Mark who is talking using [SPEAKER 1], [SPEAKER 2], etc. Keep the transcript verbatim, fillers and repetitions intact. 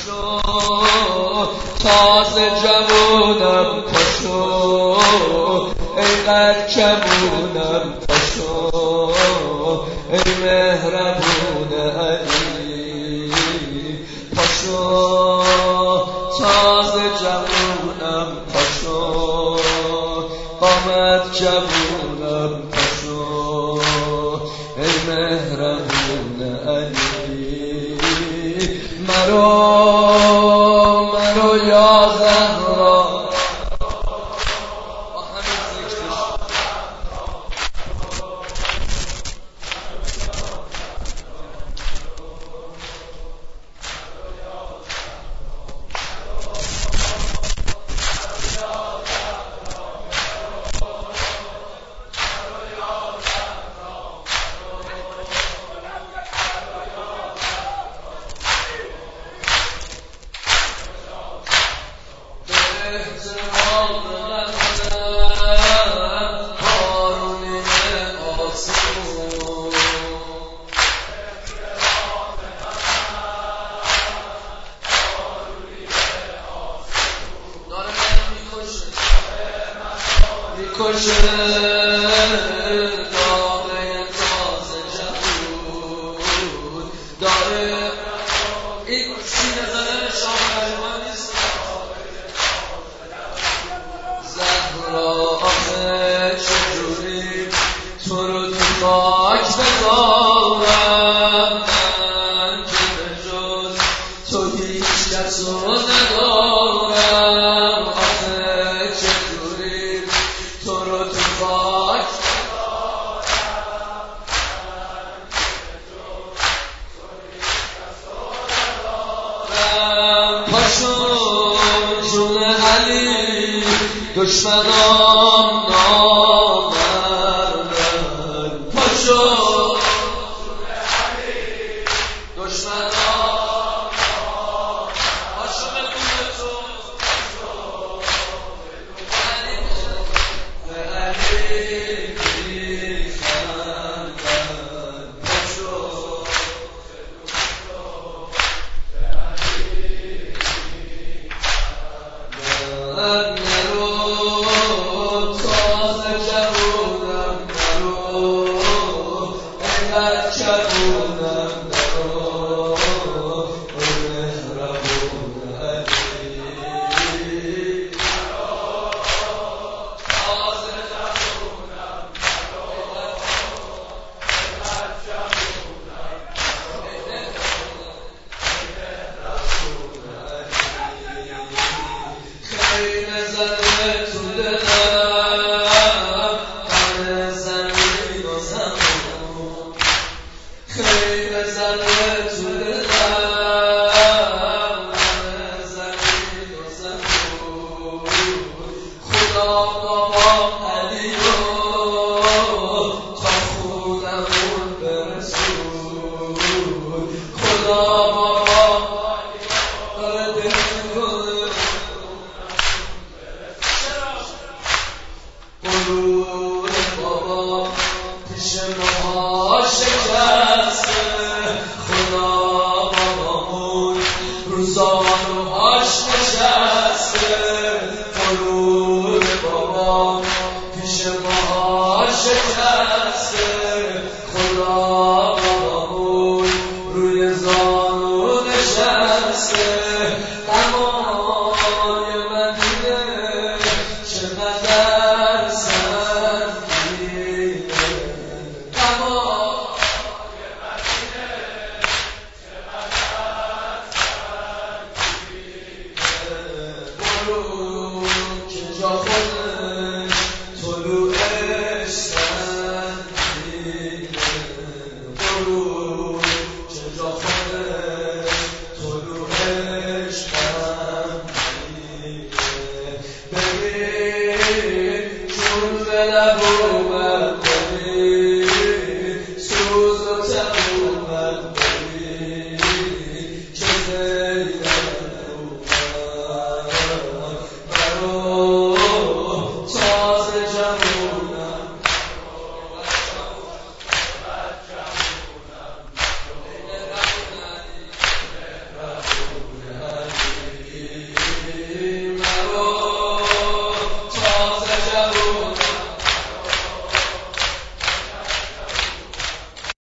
[SPEAKER 1] پاشو تازه جوونم، پاشو اینقدر کمونم، پاشو ای مهربون علی. پاشو تازه جوونم، پاشو قامت جوونم، پاشو ای مهربون علی. مرو مرو یا زهرا میکشه داره تازه جوون داره. این سینه زدن شاهرمان نیست. زهرا آخه چجوری تو رو تو خاک بذارم، من که به جز تو هیچ کس رو ندارم. آخه چجوری تو رو تو خاک ندارم. پاشو جون علی دشمنام نامردن، پاشو جون علی دشمنام پاشو به دور تو، به علی میخندن. پاشو من نرو تازه جوونم، نرو اینقدر جوونم، نرو ای مهربون علی. تازه جوونم، اینقدر جوونم، خیلی زده تو دلم همه زمین و زمون، خیلی زده تو دلم همه زمین و زمون. خدا بابا علی رو تا خونمون برسون، خدا بابا داره دل میکنه قلوب بابا پیش ماها شکسته. خدا بابامون رو زانوهاش نشسته.